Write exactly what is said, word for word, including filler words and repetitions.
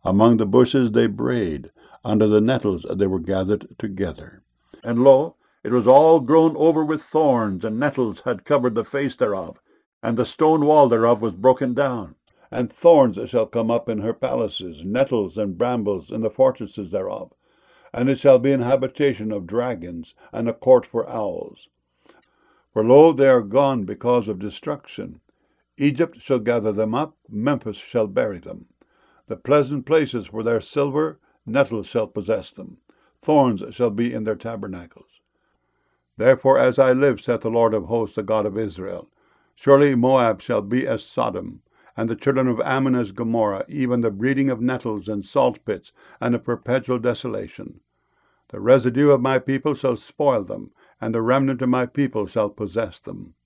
Among the bushes they brayed, under the nettles they were gathered together. And lo, it was all grown over with thorns, and nettles had covered the face thereof, and the stone wall thereof was broken down. And thorns shall come up in her palaces, nettles and brambles in the fortresses thereof. And it shall be an habitation of dragons, and a court for owls. For lo, they are gone because of destruction. Egypt shall gather them up, Memphis shall bury them. The pleasant places for their silver, nettles shall possess them. Thorns shall be in their tabernacles. Therefore, as I live, saith the Lord of hosts, the God of Israel, surely Moab shall be as Sodom, and the children of Ammon as Gomorrah, even the breeding of nettles and salt pits, and a perpetual desolation. The residue of my people shall spoil them, and the remnant of my people shall possess them.